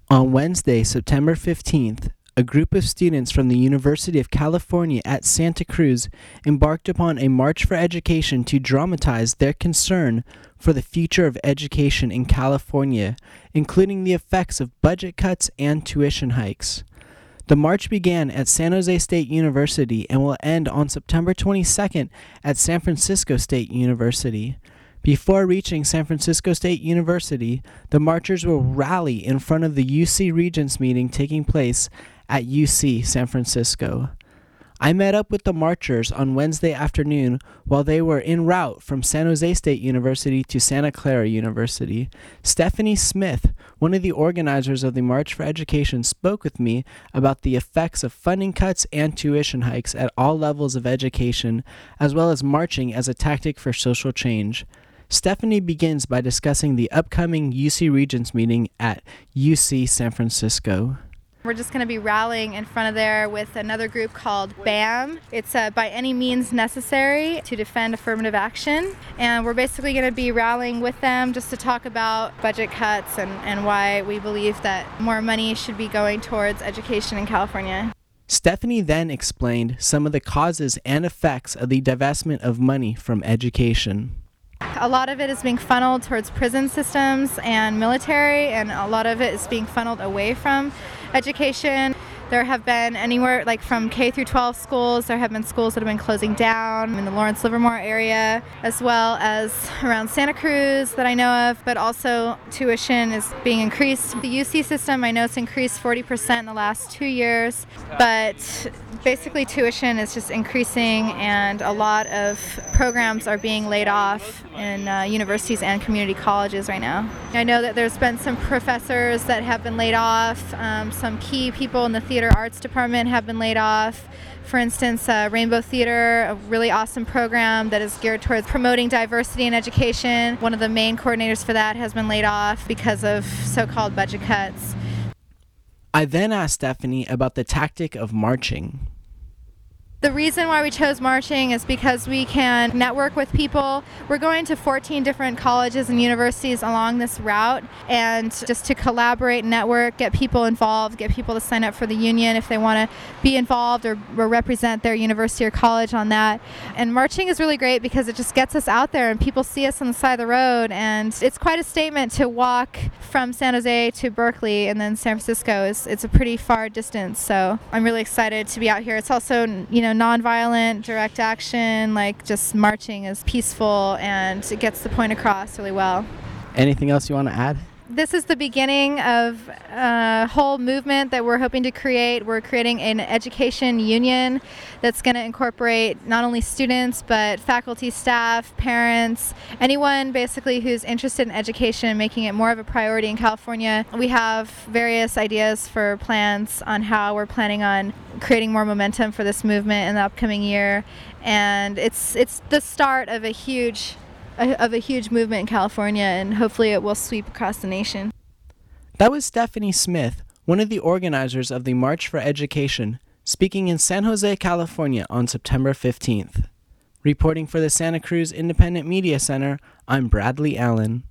On Wednesday, September 15th, a group of students from the University of California at Santa Cruz embarked upon a march for education to dramatize their concern for the future of education in California, including the effects of budget cuts and tuition hikes. The march began at San Jose State University and will end on September 22nd at San Francisco State University. Before reaching San Francisco State University, the marchers will rally in front of the UC Regents meeting taking place at UC San Francisco. I met up with the marchers on Wednesday afternoon while they were en route from San Jose State University to Santa Clara University. Stephanie Smith, one of the organizers of the March for Education, spoke with me about the effects of funding cuts and tuition hikes at all levels of education, as well as marching as a tactic for social change. Stephanie begins by discussing the upcoming UC Regents meeting at UC San Francisco. We're just going to be rallying in front of there with another group called BAM. It's By Any Means Necessary to Defend Affirmative Action. And we're basically going to be rallying with them just to talk about budget cuts and why we believe that more money should be going towards education in California. Stephanie then explained some of the causes and effects of the divestment of money from education. A lot of it is being funneled towards prison systems and military, and a lot of it is being funneled away from education. There have been anywhere from K through 12 schools. There have been schools that have been closing down in the Lawrence Livermore area, as well as around Santa Cruz that I know of, but also tuition is being increased. The UC system, I know it's increased 40% in the last 2 years, but basically tuition is just increasing, and a lot of programs are being laid off in universities and community colleges right now. I know that there's been some professors that have been laid off. Some key people in the theater arts department have been laid off. For instance, Rainbow Theater, a really awesome program that is geared towards promoting diversity in education. One of the main coordinators for that has been laid off because of so-called budget cuts. I then asked Stephanie about the tactic of marching. The reason why we chose marching is because we can network with people. We're going to 14 different colleges and universities along this route, and just to collaborate, network, get people involved, get people to sign up for the union if they want to be involved or represent their university or college on that. And marching is really great because it just gets us out there and people see us on the side of the road, and it's quite a statement to walk from San Jose to Berkeley and then San Francisco. It's a pretty far distance, so I'm really excited to be out here. It's also, nonviolent, direct action, just marching is peaceful and it gets the point across really well. Anything else you want to add? This is the beginning of a whole movement that we're hoping to create. We're creating an education union that's going to incorporate not only students, but faculty, staff, parents, anyone basically who's interested in education, making it more of a priority in California. We have various ideas for plans on how we're planning on creating more momentum for this movement in the upcoming year. And it's the start of a huge movement in California, and hopefully it will sweep across the nation. That was Stephanie Smith, one of the organizers of the March for Education, speaking in San Jose, California on September 15th. Reporting for the Santa Cruz Independent Media Center, I'm Bradley Allen.